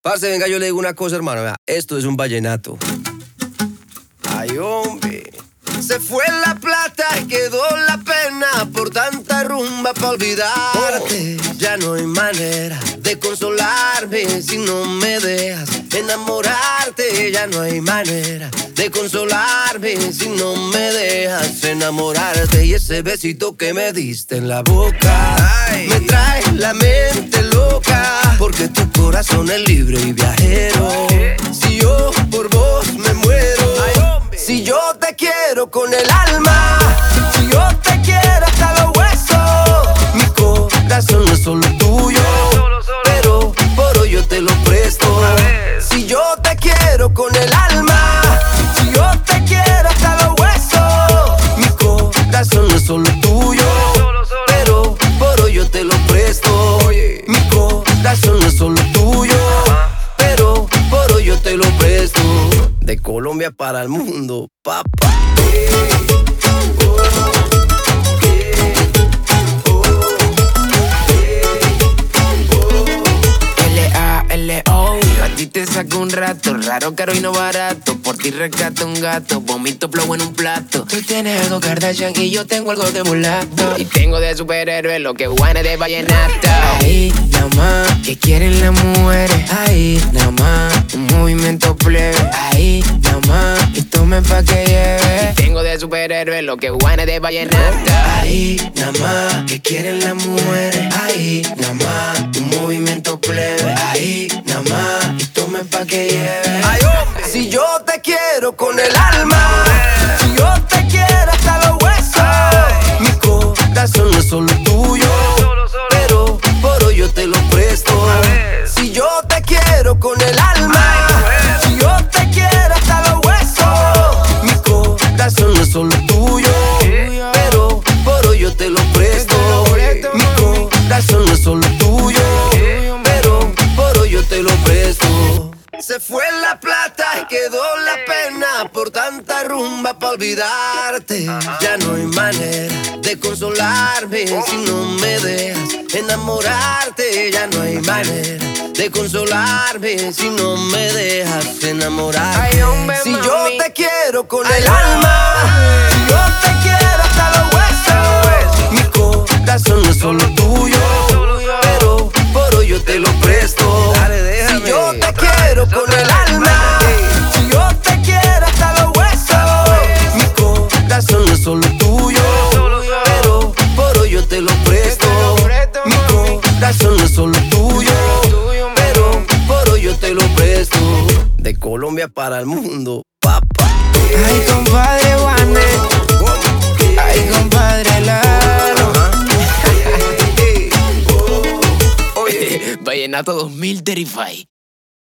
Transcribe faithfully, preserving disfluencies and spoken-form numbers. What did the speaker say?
Parce, venga, yo le digo una cosa, hermano. Vea, esto es un vallenato. Ay, hombre. Se fue la plata y quedó la pena por tanta rumba pa' olvidarte. Oh. Ya no hay manera de consolarme si no me dejas enamorarte. Ya no hay manera de consolarme si no me dejas enamorarte. Y ese besito que me diste en la boca, ay, me trae la mente loca, porque tu corazón es libre y viajero. Ay. Si yo por vos me muero, ay, si yo te quiero con el alma, si yo te quiero hasta los huesos, mi corazón no es solo tuyo, pero por hoy yo te lo presto. Si yo te quiero con el alma, si yo te quiero hasta los huesos, mi corazón no es solo tuyo, pero por hoy yo te lo presto. Mi corazón no es solo tuyo, pero por hoy yo te lo presto. De Colombia para el mundo, papá. L A L O, a ti te saco un rato, raro, caro y no barato. Por ti rescato un gato, vomito flow en un plato. Tú tienes algo Kardashian y yo tengo algo de mulato. Y tengo de superhéroe lo que Juanes de vallenato. Ahí, nada más, que quieren las mujeres. Ahí, nada más, un movimiento plebe. Ahí, nada más, y tomen pa' que lleve. Y tengo de superhéroe lo que Juanes de vallenato. Ahí, nada más, que quieren las mujeres. Ahí, nada más, un movimiento plebe. Ahí, nada más, y tomen pa' que lleve. Ay, hombre. Si yo te quiero con el alma, si yo te quiero hasta los huesos, ay, mi corazón no es solo tuyo, pero por hoy yo te lo presto. Si yo te quiero con el alma, si yo te quiero hasta los huesos, mi corazón no es solo tuyo, pero por hoy yo te lo presto. Mi corazón no es solo tuyo, pero por hoy yo te lo presto. Se fue la plata y quedó la pena por tanta rumba pa' olvidarte. Ya no hay manera de consolarme si no me dejas enamorarte. Ya no hay manera de consolarme si no me dejas enamorarte. Si yo te quiero con el alma, si yo te quiero hasta los huesos, mi corazón no es solo tuyo, pero por hoy yo te lo presto. Si yo te quiero con el alma, si yo te quiero hasta los huesos, mi corazón no es solo tuyo, pero por hoy yo te lo presto. Mi corazón no es solo tuyo, pero por hoy yo te lo presto. De Colombia para el mundo, papá. Ay, compadre Juanes, ay, compadre Lalo. Oye, Vallenato dos mil treinta y cinco.